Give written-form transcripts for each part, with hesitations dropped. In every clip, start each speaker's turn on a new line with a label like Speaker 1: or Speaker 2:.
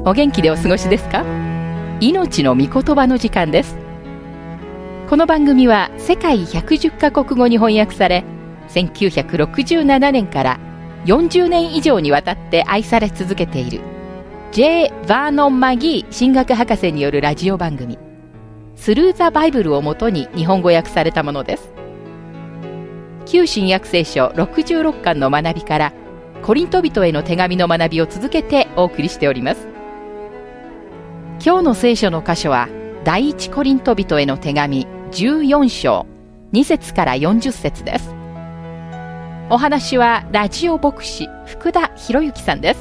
Speaker 1: お元気でお過ごしですか？命の御言葉の時間です。この番組は世界110カ国語に翻訳され、1967年から40年以上にわたって愛され続けている J. バーノン・マギー神学博士によるラジオ番組スルーザ・バイブルをもとに日本語訳されたものです。旧新約聖書66巻の学びからコリント人への手紙の学びを続けてお送りしております。今日の聖書の箇所は第一コリント人への手紙14章2節から40節です。お話はラジオ牧師福田博之さんです。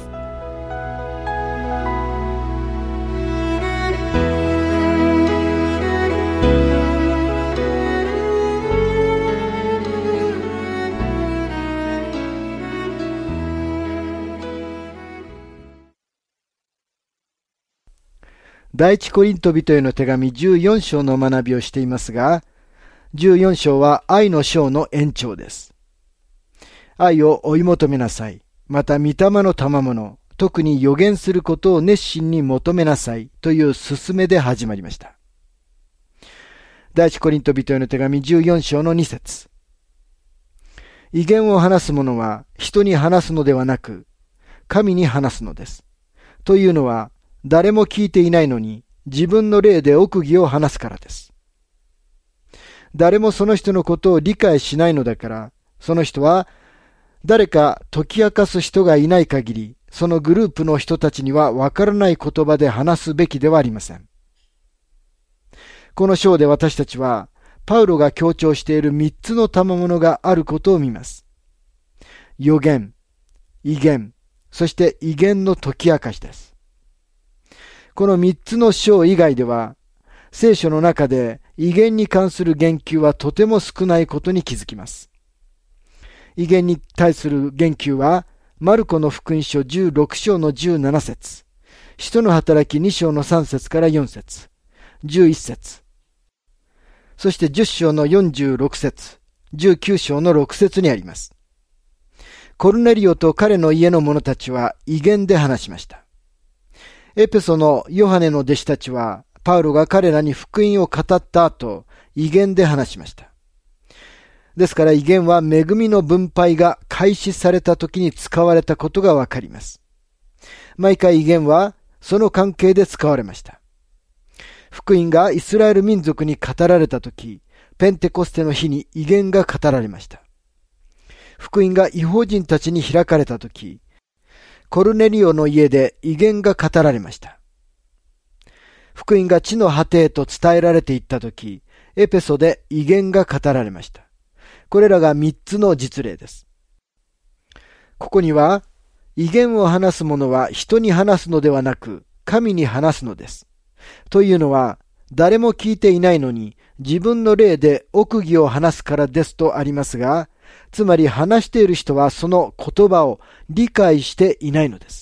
Speaker 2: 第一コリント人への手紙14章の学びをしていますが、14章は愛の章の延長です。愛を追い求めなさい。また御霊の賜物、特に預言することを熱心に求めなさいという勧めで始まりました。第一コリント人への手紙14章の2節。異言を話す者は人に話すのではなく、神に話すのです。というのは、誰も聞いていないのに自分の霊で奥義を話すからです。誰もその人のことを理解しないのだから、その人は誰か解き明かす人がいない限り、そのグループの人たちにはわからない言葉で話すべきではありません。この章で私たちは、パウロが強調している3つの賜物があることを見ます。預言、異言、そして異言の解き明かしです。この3つの章以外では、聖書の中で異言に関する言及はとても少ないことに気づきます。異言に対する言及は、マルコの福音書16章の17節、使徒の働き2章の3節から4節、11節、そして10章の46節、19章の6節にあります。コルネリオと彼の家の者たちは異言で話しました。エペソのヨハネの弟子たちは、パウロが彼らに福音を語った後、異言で話しました。ですから異言は恵みの分配が開始された時に使われたことがわかります。毎回異言はその関係で使われました。福音がイスラエル民族に語られた時、ペンテコステの日に異言が語られました。福音が異邦人たちに開かれた時、コルネリオの家で異言が語られました。福音が地の果てへと伝えられていったとき、エペソで異言が語られました。これらが3つの実例です。ここには、異言を話す者は人に話すのではなく、神に話すのです。というのは、誰も聞いていないのに、自分の霊で奥義を話すからですとありますが、つまり話している人はその言葉を理解していないのです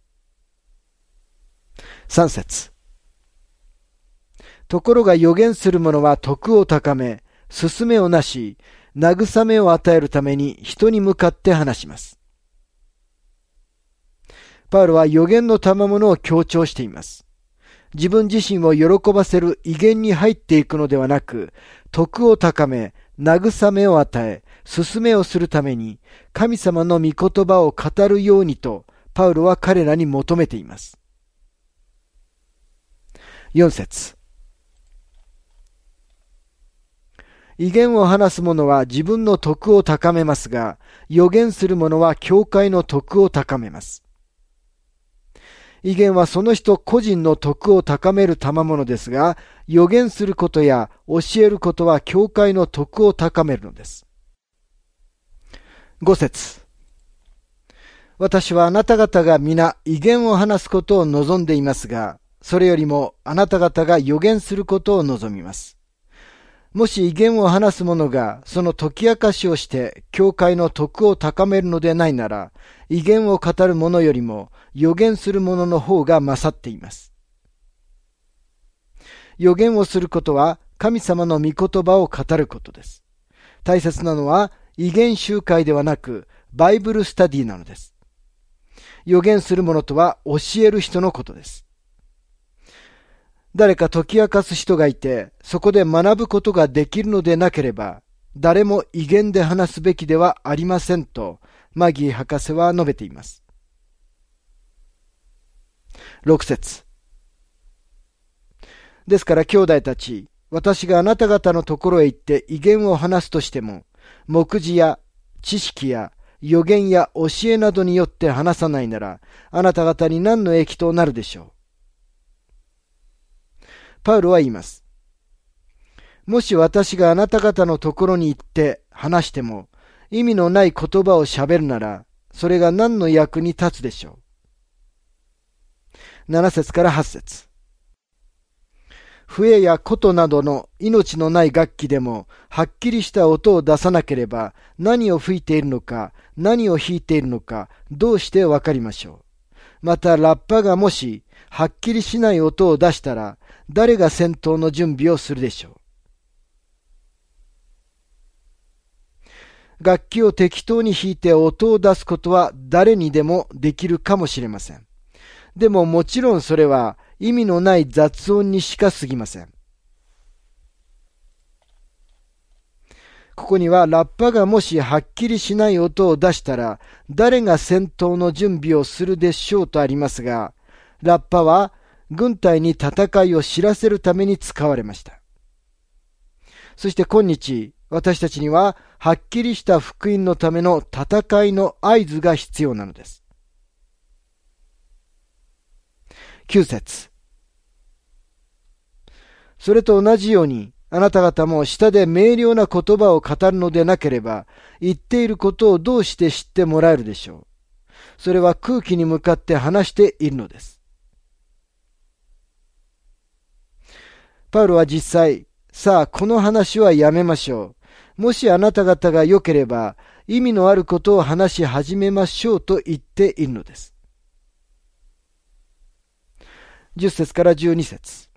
Speaker 2: 。3節。ところが預言する者は徳を高め、勧めをなし、慰めを与えるために人に向かって話します。パウロは預言の賜物を強調しています。自分自身を喜ばせる異言に入っていくのではなく、徳を高め、慰めを与え、勧めをするために、神様の御言葉を語るようにと、パウロは彼らに求めています。4節。異言を話す者は自分の徳を高めますが、預言する者は教会の徳を高めます。異言はその人個人の徳を高める賜物ですが、預言することや教えることは教会の徳を高めるのです。5節。私はあなた方が皆異言を話すことを望んでいますが、それよりもあなた方が預言することを望みます。もし異言を話す者がその解き明かしをして教会の徳を高めるのでないなら、異言を語る者よりも預言する者の方が勝っています。預言をすることは神様の御言葉を語ることです。大切なのは異言集会ではなくバイブルスタディなのです。預言する者とは教える人のことです。 誰か解き明かす人がいて、そこで学ぶことができるのでなければ、誰も威厳で話すべきではありませんと、マギー博士は述べています。6節。ですから兄弟たち、私があなた方のところへ行って威厳を話すとしても、目次や知識や予言や教えなどによって話さないなら、あなた方に何の益となるでしょう。パウロは言います。もし私があなた方のところに行って話しても、意味のない言葉を喋るなら、それが何の役に立つでしょう。7節から8節。笛や琴などの命のない楽器でも、はっきりした音を出さなければ、何を吹いているのか、何を弾いているのか、どうしてわかりましょう。また、ラッパがもし、はっきりしない音を出したら、誰が戦闘の準備をするでしょう。楽器を適当に弾いて音を出すことは誰にでもできるかもしれません。でももちろんそれは意味のない雑音にしか過ぎません。ここにはラッパがもしはっきりしない音を出したら誰が戦闘の準備をするでしょうとありますが、ラッパは軍隊に戦いを知らせるために使われました。そして今日、私たちにははっきりした福音のための戦いの合図が必要なのです。9節。それと同じように、あなた方も下で明瞭な言葉を語るのでなければ、言っていることをどうして知ってもらえるでしょう。それは空気に向かって話しているのです。パウロは実際、さあこの話はやめましょう。もしあなた方が良ければ、意味のあることを話し始めましょうと言っているのです。10節から12節。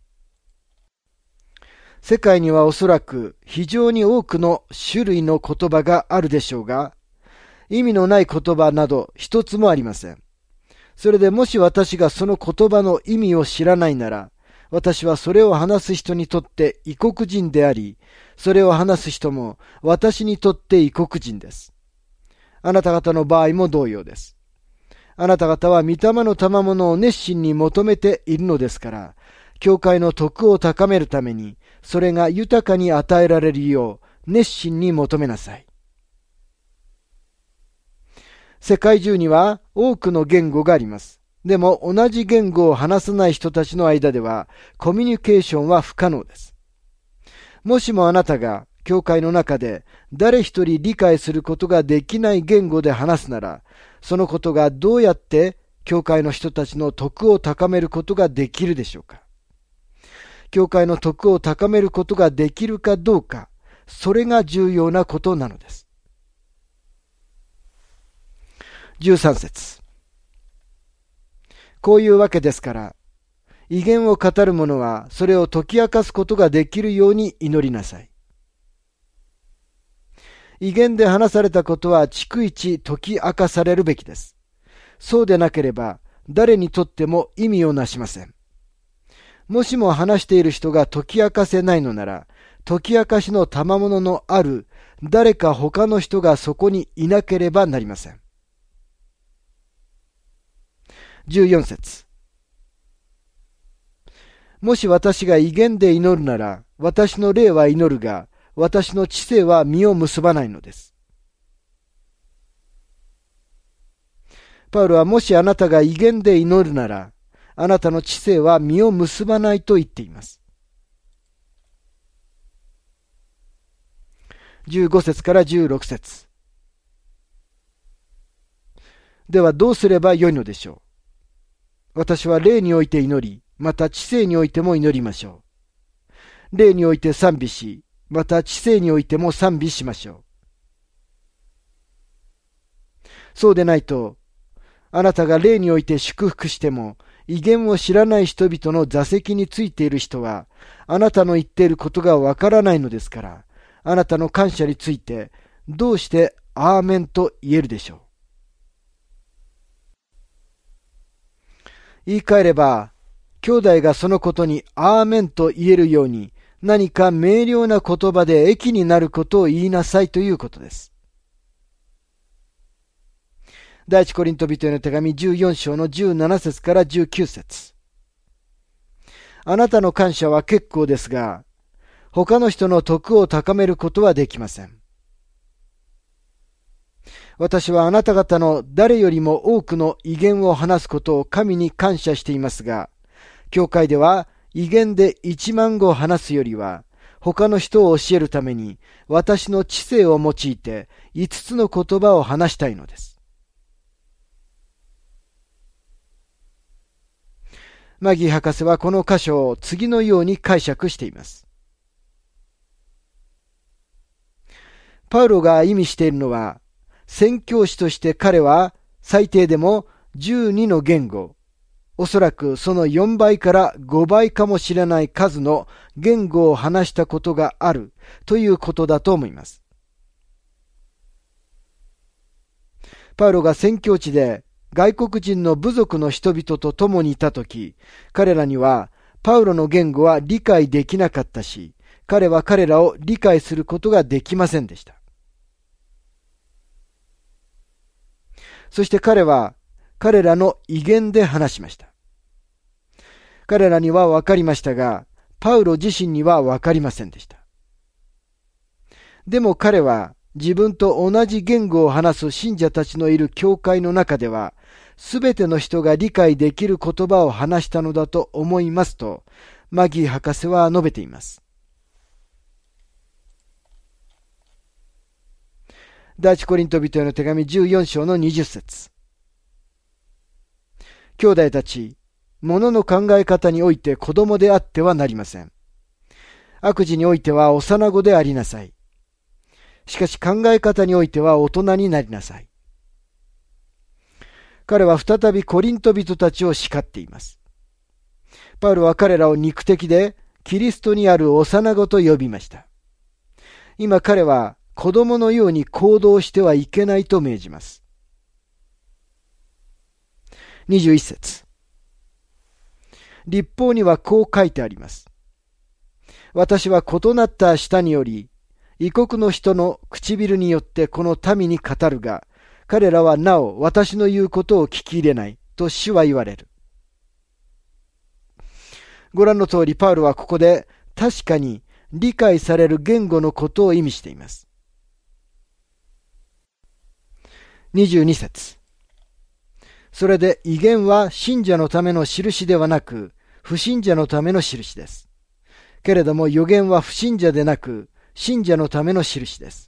Speaker 2: 世界にはおそらく非常に多くの種類の言葉があるでしょうが、意味のない言葉など一つもありません。それでもし私がその言葉の意味を知らないなら、私はそれを話す人にとって異国人であり、それを話す人も私にとって異国人です。あなた方の場合も同様です。あなた方は御霊の賜物を熱心に求めているのですから、教会の徳を高めるために、それが豊かに与えられるよう熱心に求めなさい。世界中には多くの言語があります。でも同じ言語を話さない人たちの間ではコミュニケーションは不可能です。もしもあなたが教会の中で誰一人理解することができない言語で話すなら、そのことがどうやって教会の人たちの徳を高めることができるでしょうか。教会の徳を高めることができるかどうか、それが重要なことなのです。13節。こういうわけですから、威厳を語る者はそれを解き明かすことができるように祈りなさい。威厳で話されたことは逐一解き明かされるべきです。そうでなければ誰にとっても意味をなしません。もしも話している人が解き明かせないのなら、解き明かしの賜物のある誰か他の人がそこにいなければなりません。14節。もし私が威厳で祈るなら、私の霊は祈るが、私の知性は実を結ばないのです。パウロはもしあなたが威厳で祈るなら、あなたの知性は実を結ばないと言っています。15節から16節。ではどうすればよいのでしょう。私は霊において祈り、また知性においても祈りましょう。霊において賛美し、また知性においても賛美しましょう。そうでないと、あなたが霊において祝福しても、威厳を知らない人々の座席についている人は、あなたの言っていることがわからないのですから、あなたの感謝について、どうしてアーメンと言えるでしょう。言い換えれば、 兄弟がそのことにアーメンと言えるように、何か明瞭な言葉で益になることを言いなさいということです。第一コリント人への手紙14章の17節から19節。あなたの感謝は結構ですが、他の人の徳を高めることはできません。私はあなた方の誰よりも多くの異言を話すことを神に感謝していますが、教会では異言で1万語を話すよりは、他の人を教えるために私の知性を用いて5つの言葉を話したいのです。マギー博士はこの箇所を次のように解釈しています。パウロが意味しているのは、宣教師として彼は最低でも12の言語、おそらくその4倍から5倍かもしれない数の言語を話したことがあるということだと思います。パウロが宣教地で外国人の部族の人々と共にいたとき、彼らにはパウロの言語は理解できなかったし、彼は彼らを理解することができませんでした。そして彼は彼らの異言で話しました。彼らには分かりましたが、パウロ自身には分かりませんでした。でも彼は自分と同じ言語を話す信者たちのいる教会の中では、すべての人が理解できる言葉を話したのだと思いますと、マギー博士は述べています。第一コリント人への手紙14章の20節。兄弟たち、物の考え方において子供であってはなりません。悪事においては幼子でありなさい。しかし考え方においては大人になりなさい。彼は再びコリント人たちを叱っています。パウロは彼らを肉的でキリストにある幼子と呼びました。今彼は子供のように行動してはいけないと命じます。21節。律法にはこう書いてあります。私は異なった舌により、異国の人の唇によってこの民に語るが、彼らはなお私の言うことを聞き入れないと主は言われる。ご覧の通りパウロはここで確かに理解される言語のことを意味しています。22節。それで異言は信者のための印ではなく、不信者のための印です。けれども預言は不信者でなく、信者のための印です。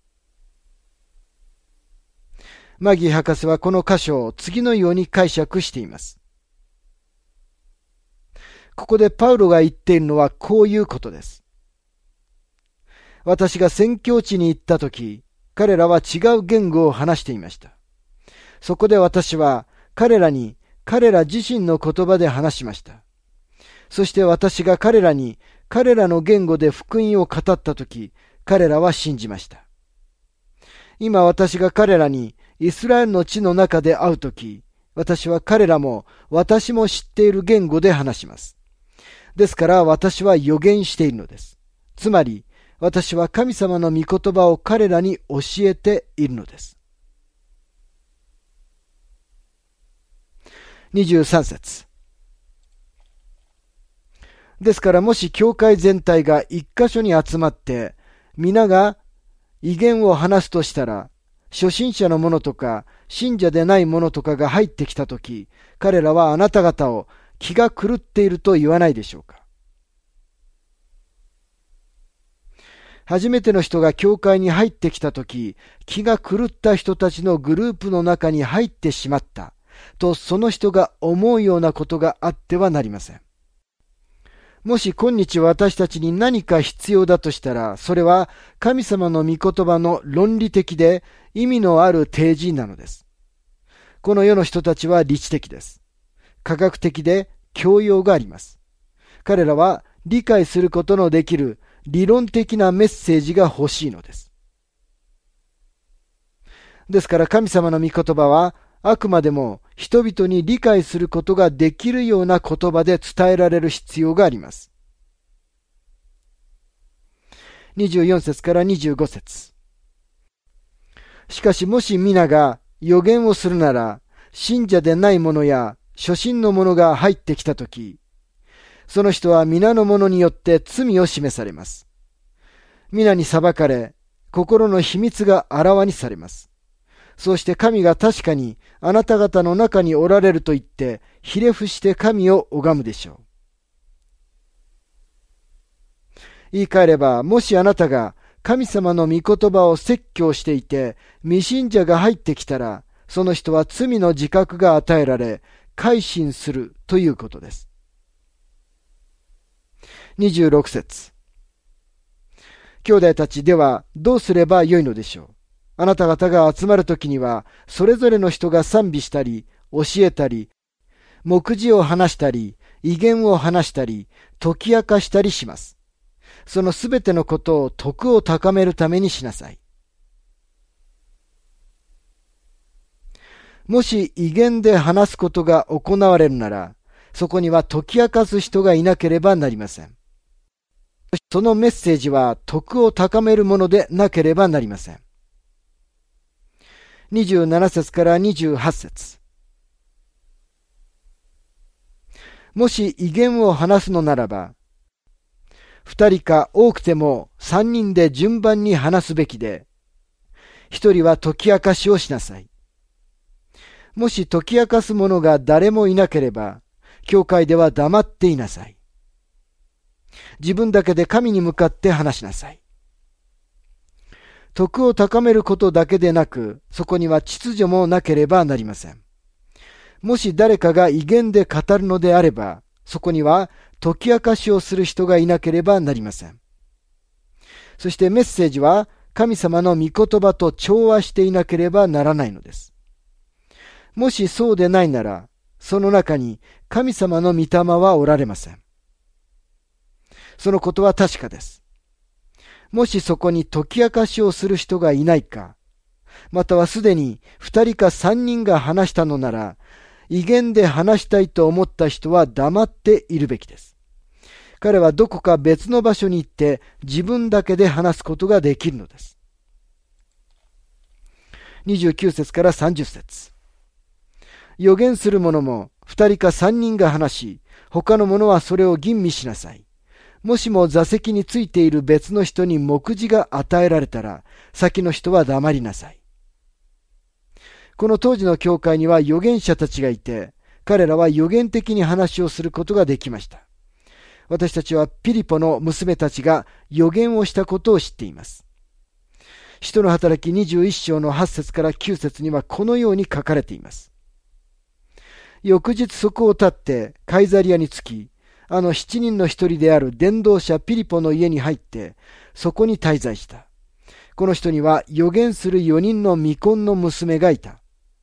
Speaker 2: マギー博士はこの箇所を次のように解釈しています。ここでパウロが言っているのはこういうことです。私が宣教地に行ったとき、彼らは違う言語を話していました。そこで私は彼らに彼ら自身の言葉で話しました。そして私が彼らに彼らの言語で福音を語ったとき、彼らは信じました。今私が彼らにイスラエルの地の中で会うとき、私は彼らも私も知っている言語で話します。ですから私は預言しているのです。つまり私は神様の御言葉を彼らに教えているのです。23節。ですからもし教会全体が一箇所に集まって皆が異言を話すとしたら、初心者の者とか信者でない者とかが入ってきたとき、彼らはあなた方を気が狂っていると言わないでしょうか。初めての人が教会に入ってきたとき、気が狂った人たちのグループの中に入ってしまったとその人が思うようなことがあってはなりません。もし今日私たちに何か必要だとしたら、それは神様の御言葉の論理的で意味のある提示なのです。この世の人たちは理知的です。科学的で教養があります。彼らは理解することのできる理論的なメッセージが欲しいのです。ですから神様の御言葉はあくまでも人々に理解することができるような言葉で伝えられる必要があります。24節から25節。しかしもし皆が預言をするなら、信者でない者や初信の者が入ってきたとき、その人は皆の者によって罪を示されます。皆に裁かれ、心の秘密があらわにされます。そうして神が確かにあなた方の中におられると言って、ひれ伏して神を拝むでしょう。言い換えれば、もしあなたが神様の御言葉を説教していて、未信者が入ってきたら、その人は罪の自覚が与えられ、改心するということです。26節。兄弟たちではどうすればよいのでしょう。あなた方が集まるときには、それぞれの人が賛美したり、教えたり、目次を話したり、異言を話したり、解き明かしたりします。そのすべてのことを徳を高めるためにしなさい。もし異言で話すことが行われるなら、そこには解き明かす人がいなければなりません。そのメッセージは徳を高めるものでなければなりません。27節から28節。もし異言を話すのならば、二人か多くても三人で順番に話すべきで、一人は解き明かしをしなさい。もし解き明かす者が誰もいなければ、教会では黙っていなさい。自分だけで神に向かって話しなさい。徳を高めることだけでなく、そこには秩序もなければなりません。もし誰かが異言で語るのであれば、そこには解き明かしをする人がいなければなりません。そしてメッセージは神様の御言葉と調和していなければならないのです。もしそうでないなら、その中に神様の御霊はおられません。そのことは確かです。もしそこに解き明かしをする人がいないか、またはすでに二人か三人が話したのなら、異言で話したいと思った人は黙っているべきです。彼はどこか別の場所に行って自分だけで話すことができるのです。29節から30節。預言する者も二人か三人が話し、他の者はそれを吟味しなさい。もしも座席についている別の人に目次が与えられたら、先の人は黙りなさい。この当時の教会には預言者たちがいて、彼らは預言的に話をすることができました。私たちはピリポの娘たちが預言をしたことを知っています。使徒の働き21章の8節から9節にはこのように書かれています。翌日そこを立ってカイザリアに着き、あの7人の一人である伝道者ピリポの家に入って、そこに滞在した。この人には預言する4人の未婚の娘がいた。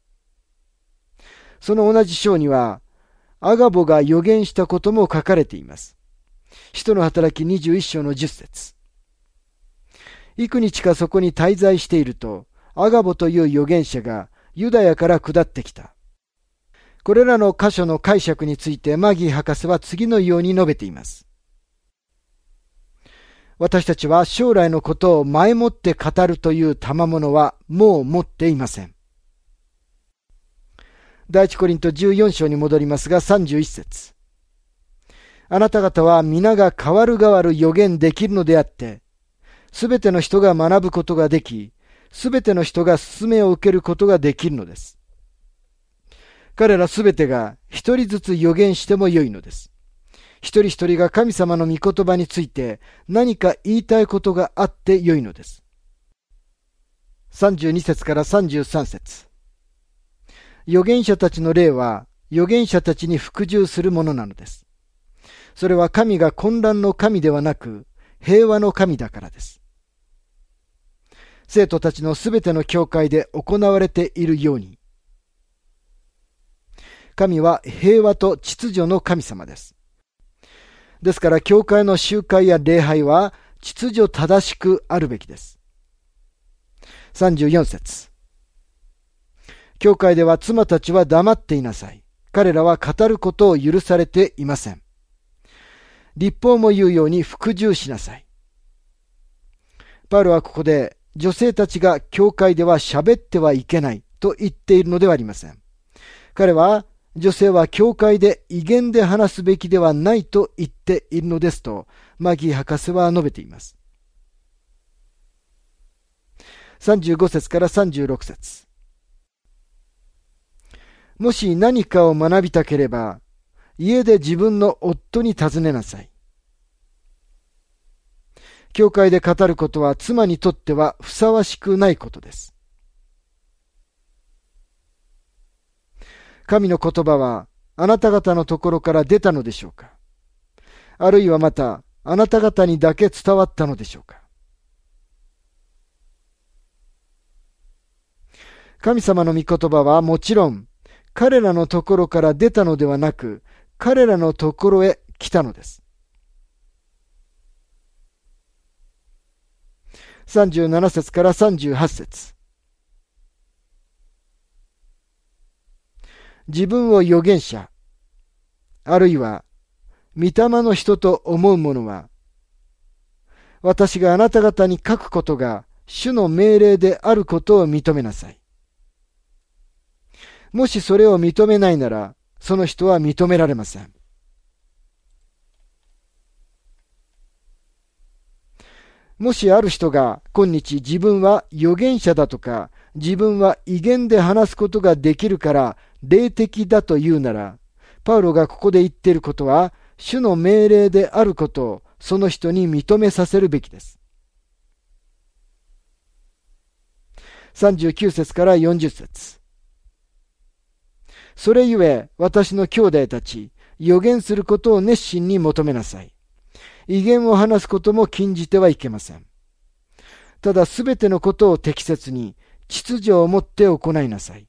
Speaker 2: その同じ章には、アガボが預言したことも書かれています。使徒の働き21章の10節。幾日かそこに滞在していると、アガボという預言者がユダヤから下ってきた。これらの箇所の解釈についてマギー博士は次のように述べています。私たちは将来のことを前もって語るという賜物はもう持っていません。第一コリント14章に戻りますが31節。あなた方は皆が代わる代わる預言できるのであって、すべての人が学ぶことができ、すべての人が勧めを受けることができるのです。彼らすべてが一人ずつ預言してもよいのです。一人一人が神様の御言葉について何か言いたいことがあってよいのです。32節から33節。預言者たちの霊は預言者たちに服従するものなのです。それは神が混乱の神ではなく平和の神だからです。生徒たちのすべての教会で行われているように、神は平和と秩序の神様です。ですから教会の集会や礼拝は秩序正しくあるべきです。34節。 教会では妻たちは黙っていなさい。彼らは語ることを許されていません。律法も言うように服従しなさい。パウロはここで女性たちが教会では喋ってはいけないと言っているのではありません。彼は女性は教会で威厳で話すべきではないと言っているのですとマギー博士は述べています。35節から36節。もし何かを学びたければ、家で自分の夫に尋ねなさい。教会で語ることは妻にとってはふさわしくないことです。神の言葉はあなた方のところから出たのでしょうか。あるいはまたあなた方にだけ伝わったのでしょうか。神様の御言葉はもちろん彼らのところから出たのではなく、彼らのところへ来たのです。37節から38節。自分を預言者、あるいは御霊の人と思う者は、私があなた方に書くことが主の命令であることを認めなさい。もしそれを認めないなら、その人は認められません。もしある人が今日自分は預言者だとか、自分は威厳で話すことができるから霊的だと言うなら、パウロがここで言っていることは、主の命令であることをその人に認めさせるべきです。39節から40節。それゆえ私の兄弟たち、預言することを熱心に求めなさい。威厳を話すことも禁じてはいけません。ただすべてのことを適切に、秩序をもって行いなさい。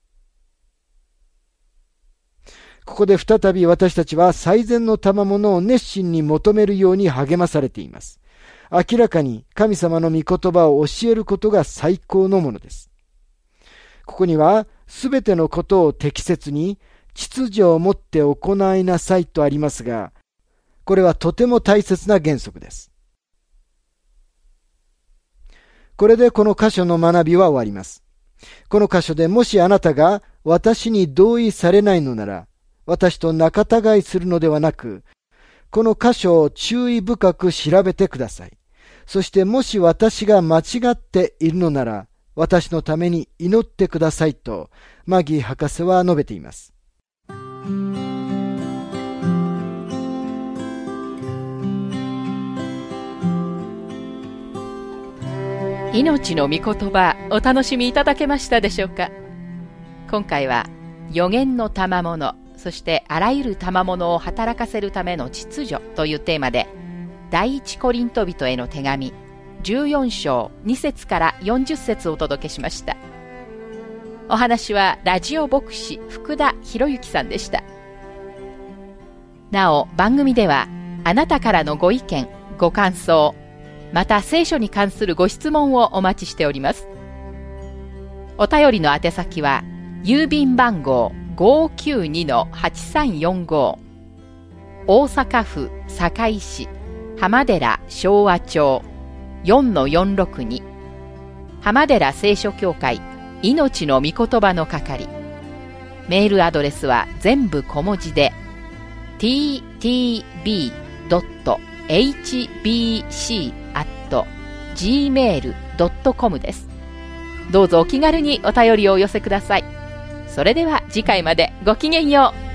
Speaker 2: ここで再び私たちは最善の賜物を熱心に求めるように励まされています。明らかに神様の御言葉を教えることが最高のものです。ここにはすべてのことを適切に秩序をもって行いなさいとありますが、これはとても大切な原則です。これでこの箇所の学びは終わります。この箇所でもしあなたが私に同意されないのなら、私と仲違いするのではなく、この箇所を注意深く調べてください。そしてもし私が間違っているのなら、私のために祈ってくださいと、マギー博士は述べています。
Speaker 1: 命の御言葉、お楽しみいただけましたでしょうか。今回は預言の賜物、そしてあらゆる賜物を働かせるための秩序というテーマで、第一コリント人への手紙14章2節から40節をお届けしました。お話はラジオ牧師福田博之さんでした。なお番組ではあなたからのご意見、ご感想、また聖書に関するご質問をお待ちしております。お便りの宛先は郵便番号 592-8345 大阪府堺市浜寺昭和町 4-462 浜寺聖書協会命の御言葉の係。メールアドレスは全部小文字で ttb.hbc@gmail.com です。どうぞお気軽にお便りをお寄せください。それでは次回までごきげんよう。